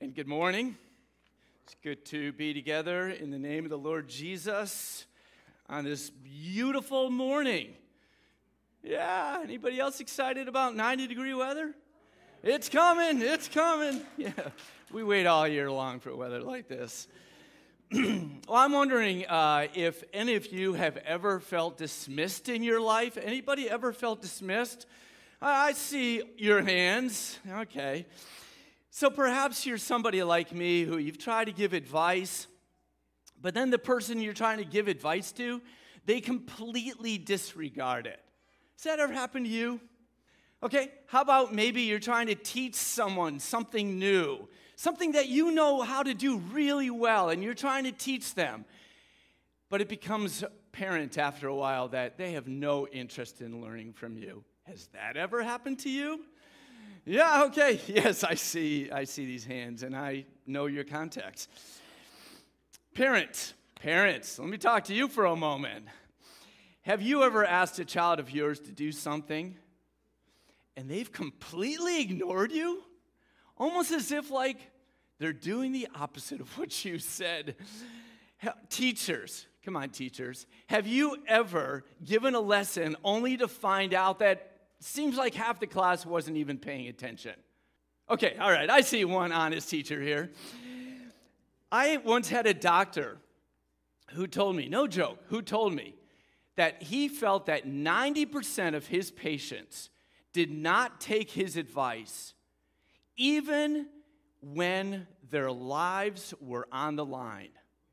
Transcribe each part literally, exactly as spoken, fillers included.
And good morning. It's good to be together in the name of the Lord Jesus on this beautiful morning. Yeah, anybody else excited about ninety degree weather? It's coming, it's coming. Yeah, we wait all year long for weather like this. Well, I'm wondering uh, if any of you have ever felt dismissed in your life. Anybody ever felt dismissed? I see your hands. Okay. So perhaps you're somebody like me who you've tried to give advice, but then the person you're trying to give advice to, they completely disregard it. Has that ever happened to you? Okay, how about maybe you're trying to teach someone something new, something that you know how to do really well, and you're trying to teach them, but it becomes apparent after a while that they have no interest in learning from you. Has that ever happened to you? Yeah, okay. Yes, I see I see these hands, and I know your context. Parents, parents, let me talk to you for a moment. Have you ever asked a child of yours to do something, and they've completely ignored you? Almost as if, like, they're doing the opposite of what you said. Teachers, come on, teachers. Have you ever given a lesson only to find out that seems like half the class wasn't even paying attention? Okay, all right, I see one honest teacher here. I once had a doctor who told me, no joke, who told me that he felt that ninety percent of his patients did not take his advice even when their lives were on the line.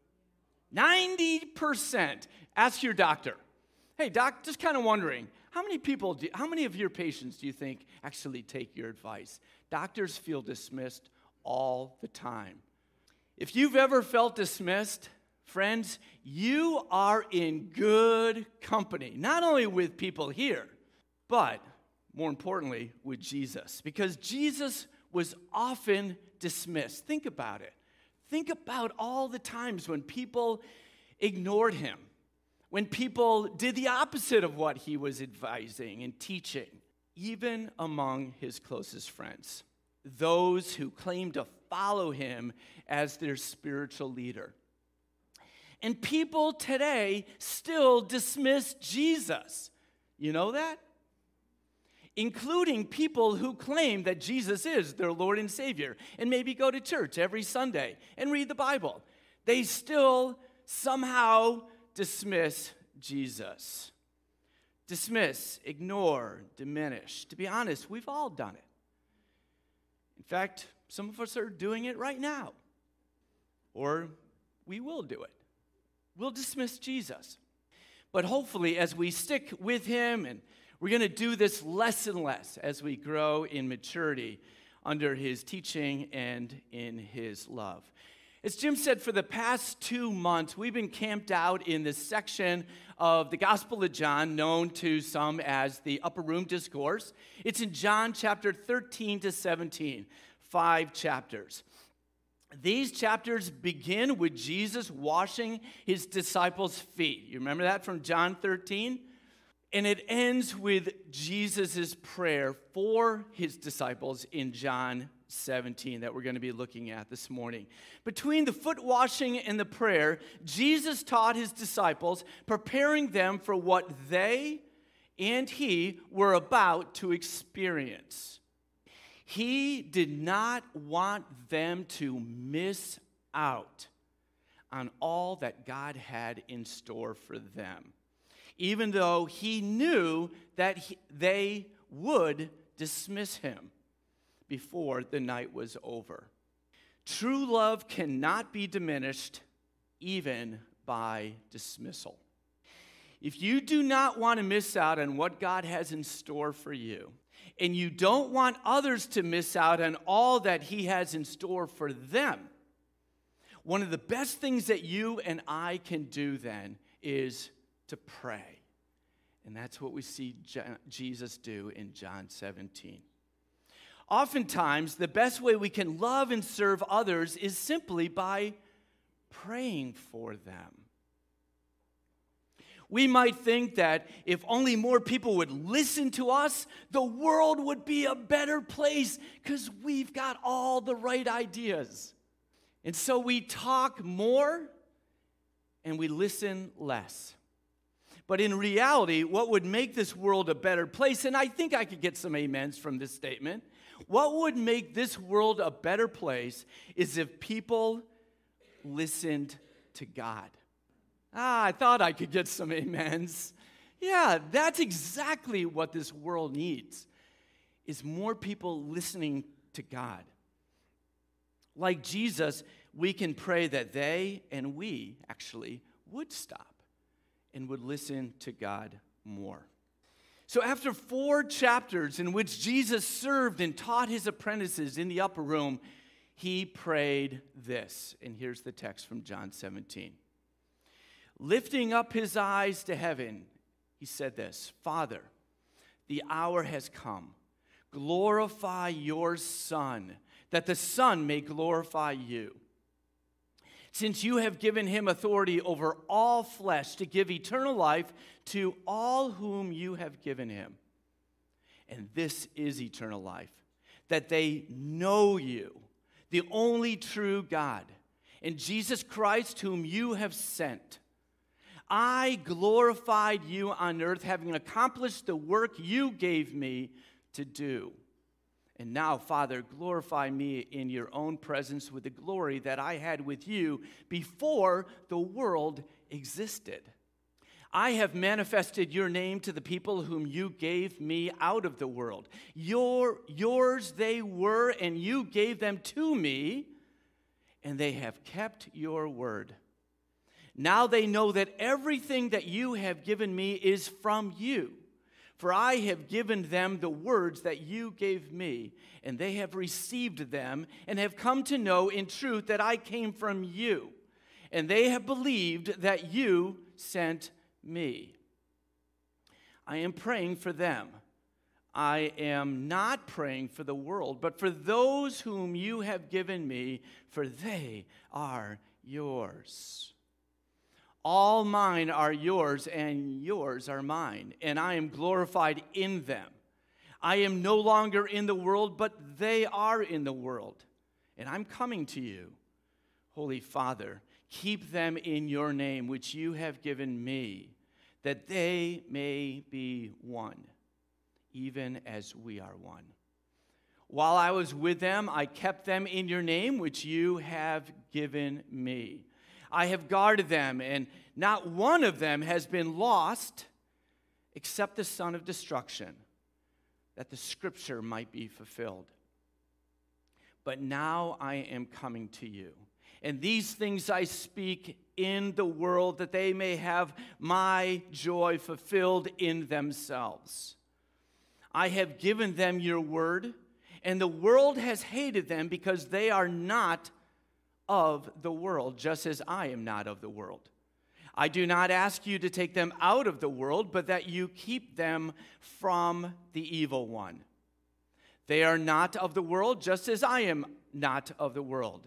ninety percent. Ask your doctor. Hey, doc, just kind of wondering, how many people, do, how many of your patients do you think actually take your advice? Doctors feel dismissed all the time. If you've ever felt dismissed, friends, you are in good company, not only with people here, but more importantly, with Jesus, because Jesus was often dismissed. Think about it. Think about all the times when people ignored him, when people did the opposite of what he was advising and teaching, even among his closest friends, those who claimed to follow him as their spiritual leader. And people today still dismiss Jesus. You know that? Including people who claim that Jesus is their Lord and Savior and maybe go to church every Sunday and read the Bible. They still somehow dismiss Jesus. Dismiss, ignore, diminish. To be honest, we've all done it. In fact, some of us are doing it right now. Or we will do it. We'll dismiss Jesus. But hopefully, as we stick with him, and we're going to do this less and less as we grow in maturity under his teaching and in his love. As Jim said, for the past two months, we've been camped out in this section of the Gospel of John, known to some as the Upper Room Discourse. It's in John chapter thirteen to seventeen, five chapters. These chapters begin with Jesus washing his disciples' feet. You remember that from John thirteen? And it ends with Jesus' prayer for his disciples in John seventeen that we're going to be looking at this morning. Between the foot washing and the prayer, Jesus taught his disciples, preparing them for what they and he were about to experience. He did not want them to miss out on all that God had in store for them, even though he knew that he, they would dismiss him before the night was over. True love cannot be diminished even by dismissal. If you do not want to miss out on what God has in store for you, and you don't want others to miss out on all that he has in store for them, one of the best things that you and I can do then is to pray. And that's what we see Jesus do in John seventeen. Oftentimes, the best way we can love and serve others is simply by praying for them. We might think that if only more people would listen to us, the world would be a better place because we've got all the right ideas. And so we talk more and we listen less. But in reality, what would make this world a better place, and I think I could get some amens from this statement, what would make this world a better place is if people listened to God. Ah, I thought I could get some amens. Yeah, that's exactly what this world needs, is more people listening to God. Like Jesus, we can pray that they and we actually would stop and would listen to God more. So after four chapters in which Jesus served and taught his apprentices in the upper room, he prayed this. And here's the text from John seventeen. Lifting up his eyes to heaven, he said this, Father, the hour has come. Glorify your Son, that the Son may glorify you. Since you have given him authority over all flesh to give eternal life to all whom you have given him. And this is eternal life, that they know you, the only true God, and Jesus Christ whom you have sent. I glorified you on earth, having accomplished the work you gave me to do. And now, Father, glorify me in your own presence with the glory that I had with you before the world existed. I have manifested your name to the people whom you gave me out of the world. Your, yours they were, and you gave them to me, and they have kept your word. Now they know that everything that you have given me is from you. For I have given them the words that you gave me, and they have received them and have come to know in truth that I came from you, and they have believed that you sent me. I am praying for them. I am not praying for the world, but for those whom you have given me, for they are yours. All mine are yours, and yours are mine, and I am glorified in them. I am no longer in the world, but they are in the world, and I'm coming to you. Holy Father, keep them in your name, which you have given me, that they may be one, even as we are one. While I was with them, I kept them in your name, which you have given me. I have guarded them, and not one of them has been lost except the son of destruction, that the scripture might be fulfilled. But now I am coming to you, and these things I speak in the world, that they may have my joy fulfilled in themselves. I have given them your word, and the world has hated them because they are not of the world, just as I am not of the world. I do not ask you to take them out of the world, but that you keep them from the evil one. They are not of the world, just as I am not of the world.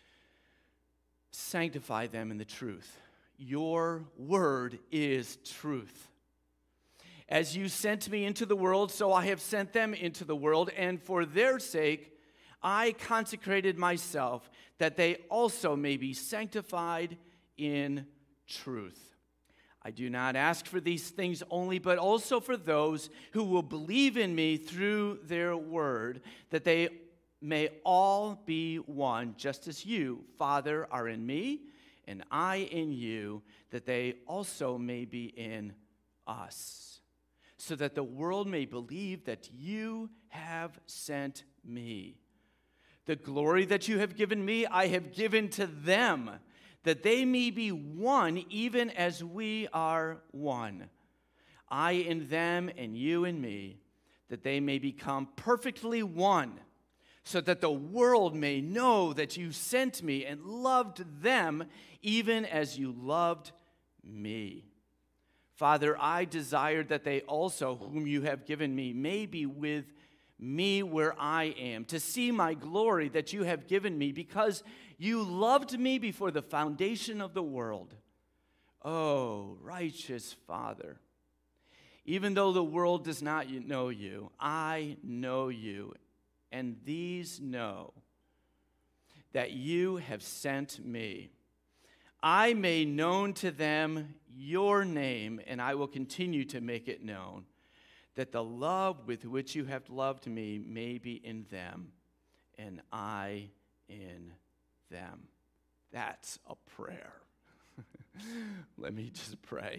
Sanctify them in the truth. Your word is truth. As you sent me into the world, so I have sent them into the world, and for their sake I consecrated myself, that they also may be sanctified in truth. I do not ask for these things only, but also for those who will believe in me through their word, that they may all be one, just as you, Father, are in me, and I in you, that they also may be in us, so that the world may believe that you have sent me. The glory that you have given me, I have given to them, that they may be one, even as we are one. I in them and you in me, that they may become perfectly one, so that the world may know that you sent me and loved them, even as you loved me. Father, I desire that they also, whom you have given me, may be with me where I am, to see my glory that you have given me, because you loved me before the foundation of the world. Oh, righteous Father, even though the world does not know you, I know you, and these know that you have sent me. I made known to them your name, and I will continue to make it known, that the love with which you have loved me may be in them, and I in them. That's a prayer. Let me just pray.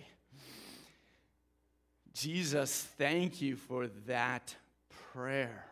Jesus, thank you for that prayer.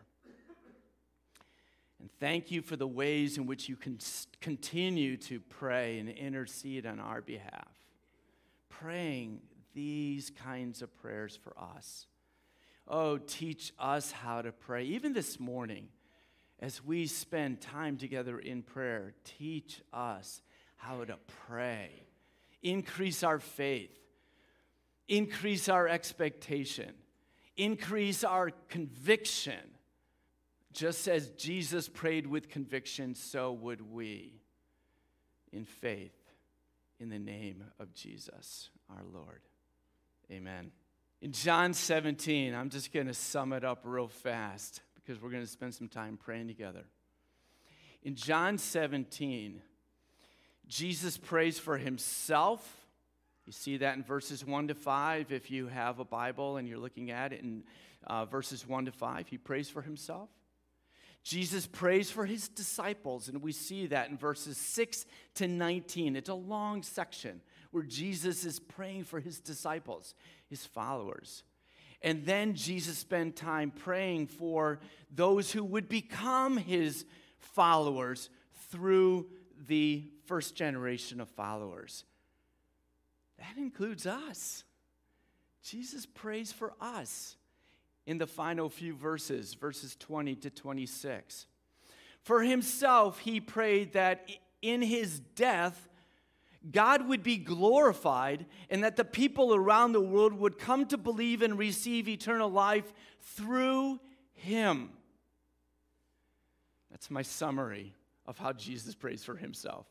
And thank you for the ways in which you can continue to pray and intercede on our behalf. Praying these kinds of prayers for us. Oh, teach us how to pray. Even this morning, as we spend time together in prayer, teach us how to pray. Increase our faith. Increase our expectation. Increase our conviction. Just as Jesus prayed with conviction, so would we in faith in the name of Jesus, our Lord. Amen. In John seventeen, I'm just going to sum it up real fast because we're going to spend some time praying together. In John seventeen, Jesus prays for himself. You see that in verses one to five. If you have a Bible and you're looking at it in uh, verses one to five, he prays for himself. Jesus prays for his disciples, and we see that in verses six to nineteen. It's a long section where Jesus is praying for his disciples, his followers. And then Jesus spent time praying for those who would become his followers through the first generation of followers. That includes us. Jesus prays for us in the final few verses, verses twenty to twenty-six. For himself, he prayed that in his death, God would be glorified and that the people around the world would come to believe and receive eternal life through him. That's my summary of how Jesus prays for himself.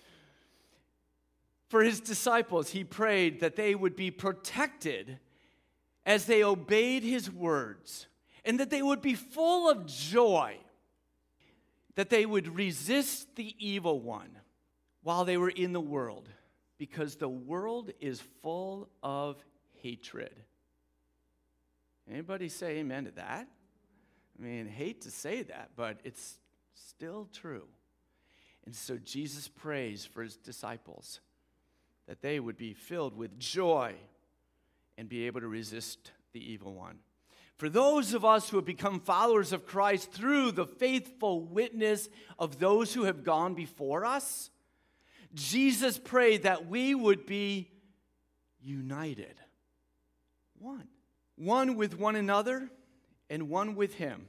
For his disciples, he prayed that they would be protected as they obeyed his words, and that they would be full of joy, that they would resist the evil one while they were in the world, because the world is full of hatred. Anybody say amen to that? I mean, hate to say that, but it's still true. And so Jesus prays for his disciples that they would be filled with joy and be able to resist the evil one. For those of us who have become followers of Christ through the faithful witness of those who have gone before us, Jesus prayed that we would be united. One. One with one another and one with him.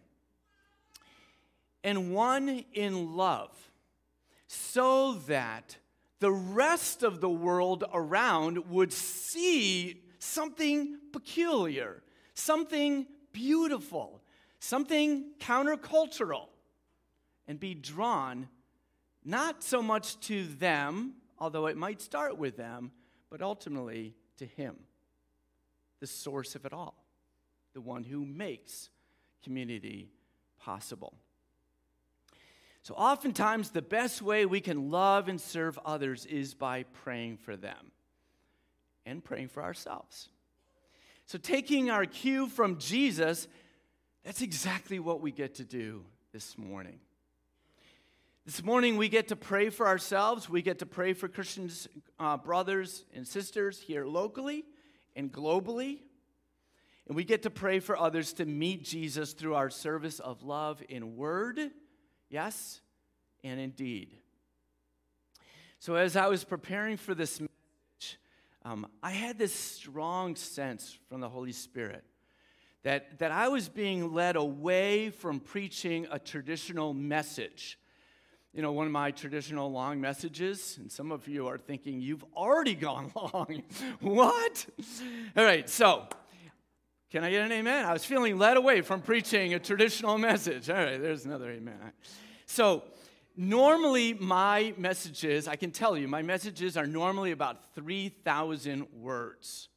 And one in love, so that the rest of the world around would see something peculiar, something beautiful, something countercultural, and be drawn not so much to them, although it might start with them, but ultimately to him, the source of it all, the one who makes community possible. So oftentimes, the best way we can love and serve others is by praying for them and praying for ourselves. So taking our cue from Jesus, that's exactly what we get to do this morning. This morning, we get to pray for ourselves. We get to pray for Christians, uh, brothers and sisters here locally and globally. And we get to pray for others to meet Jesus through our service of love in word, yes, and in deed. So as I was preparing for this message, um, I had this strong sense from the Holy Spirit that, that I was being led away from preaching a traditional message. You know, one of my traditional long messages, and some of you are thinking, you've already gone long. What? All right, so can I get an amen? I was feeling led away from preaching a traditional message. All right, there's another amen. So Normally, my messages, I can tell you, my messages are normally about three thousand words.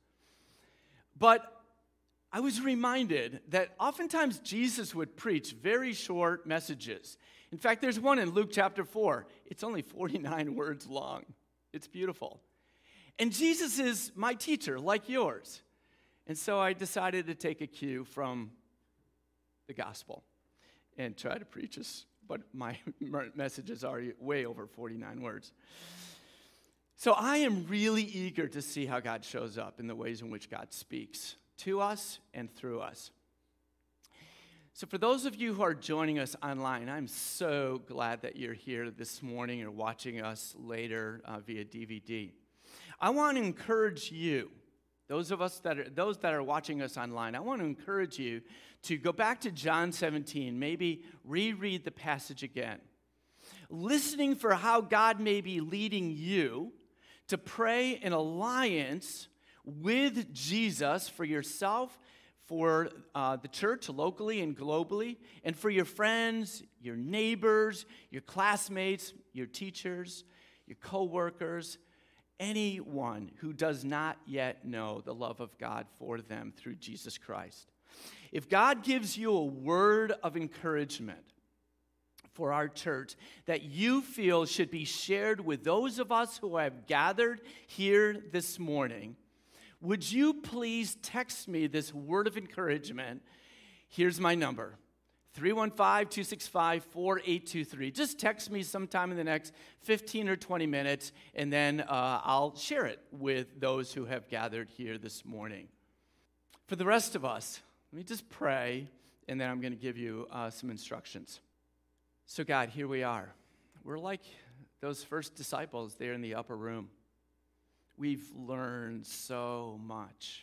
But I was reminded that oftentimes Jesus would preach very short messages. In fact, there's one in Luke chapter four. It's only forty-nine words long. It's beautiful. And Jesus is my teacher, like yours. And so I decided to take a cue from the gospel and try to preach this. But my messages are way over forty-nine words. So I am really eager to see how God shows up in the ways in which God speaks to us and through us. So for those of you who are joining us online, I'm so glad that you're here this morning or watching us later uh, via D V D. I want to encourage you, those of us that are those that are watching us online, I want to encourage you to go back to John seventeen, maybe reread the passage again, listening for how God may be leading you to pray in alliance with Jesus for yourself, for uh, the church locally and globally, and for your friends, your neighbors, your classmates, your teachers, your co-workers, anyone who does not yet know the love of God for them through Jesus Christ. If God gives you a word of encouragement for our church that you feel should be shared with those of us who have gathered here this morning, would you please text me this word of encouragement? Here's my number, three one five, two six five, four eight two three. Just text me sometime in the next fifteen or twenty minutes, and then uh, I'll share it with those who have gathered here this morning. For the rest of us, let me just pray, and then I'm going to give you uh, some instructions. So God, here we are. We're like those first disciples there in the upper room. We've learned so much.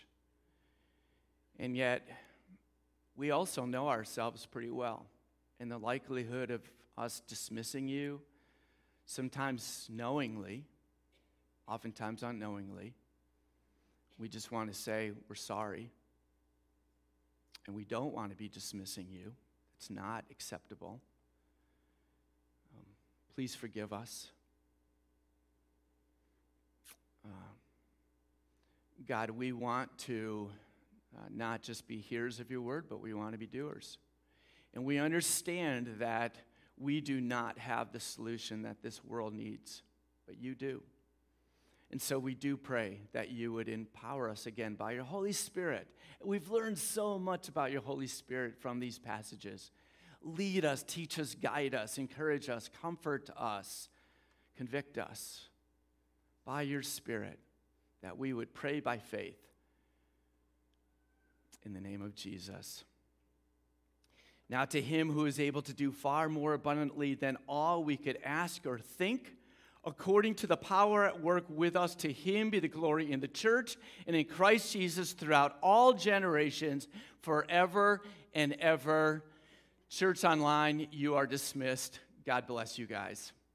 And yet, we also know ourselves pretty well. And the likelihood of us dismissing you, sometimes knowingly, oftentimes unknowingly, we just want to say we're sorry. And we don't want to be dismissing you. It's not acceptable. Um, please forgive us. Uh, God, we want to uh, not just be hearers of your word, but we want to be doers. And we understand that we do not have the solution that this world needs, but you do. And so we do pray that you would empower us again by your Holy Spirit. We've learned so much about your Holy Spirit from these passages. Lead us, teach us, guide us, encourage us, comfort us, convict us by your Spirit, that we would pray by faith in the name of Jesus. Now to him who is able to do far more abundantly than all we could ask or think, according to the power at work with us, to him be the glory in the church and in Christ Jesus throughout all generations, forever and ever. Church Online, you are dismissed. God bless you guys.